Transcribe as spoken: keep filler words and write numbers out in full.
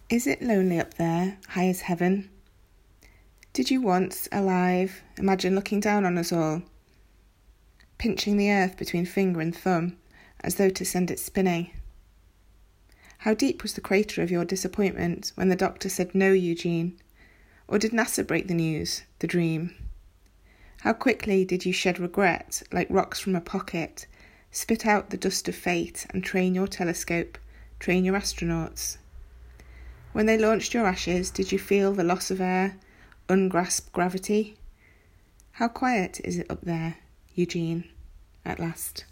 Is it lonely up there, high as heaven? Did you once, alive, imagine looking down on us all, pinching the earth between finger and thumb, as though to send it spinning? How deep was the crater of your disappointment when the doctor said no, Eugene? Or did NASA break the news, the dream? How quickly did you shed regret, like rocks from a pocket, spit out the dust of fate and train your telescope, train your astronauts? When they launched your ashes, did you feel the loss of air, ungrasped gravity? How quiet is it up there, Eugene, at last?